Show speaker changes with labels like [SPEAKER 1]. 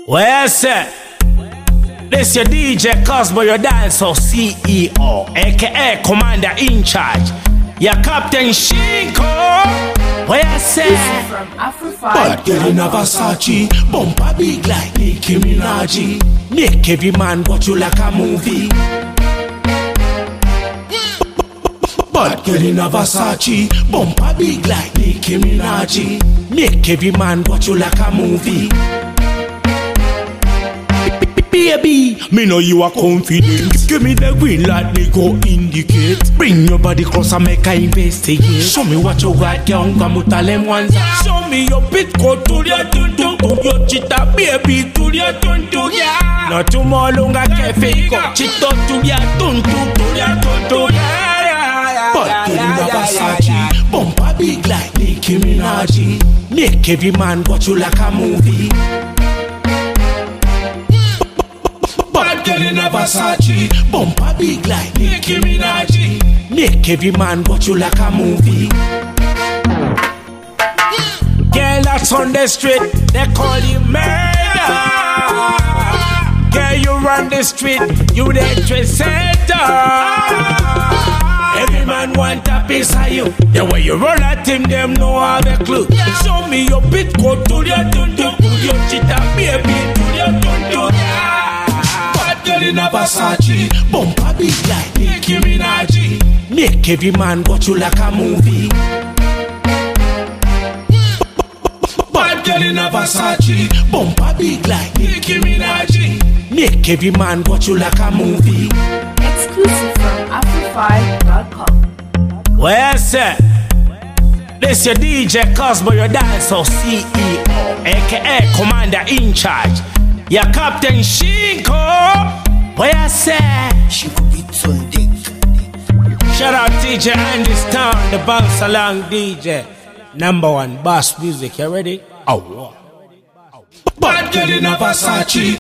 [SPEAKER 1] Well said. This your DJ Cosmo, your dancehall CEO, aka Commander in Charge, your Captain Shinko. Well said.
[SPEAKER 2] From Afro5.
[SPEAKER 1] Bad girl in a Versace, bumper big like Nicki Minaj. Make every man watch you like a movie. Bad girl in a Versace, bumper big like Nicki Minaj. Make every man watch you like a movie. Baby, me know you are confident. Give me the green light, me go indicate. Bring your body close and make I investigate. Show me what you got, young Gamutalem ones. Show me your bit go to your tuntu, to your cheetah, baby, to your tuntu, yeah. Not tomorrow longer cafe, go chito to your tuntu, to your tuntu, yeah. But girl in a Versace, bumper big like Nicki Minaj. Make every man watch you like a movie. Bad girl in a Versace, bumper big like Nicki Minaj. Make every man watch you like a movie. Girl that's on the street, they call you murder. Girl you run the street, you the trendsetter. Every man want a piece of you. The way you run at him, them know all the clue. Show me your bit, go to your tuntu, to your cheetah, baby, to your tuntu. Girl in a Versace, bumper big like Nicki Minaj. Make every man watch you like a movie. Bad girl in a Versace, bumper big like Nicki Minaj. Make every man watch you like a movie.
[SPEAKER 2] Exclusive from Afro5.com.
[SPEAKER 1] Well said. This your DJ Cosmo, your dancehall CEO, aka Commander in Charge, your Captain Shinko. Well said.
[SPEAKER 3] Shinko beats on dick.
[SPEAKER 1] Shout out DJ Andy Town, the bounce along DJ. #1 Bass Music, you ready? Oh. Bad girl in a Versace,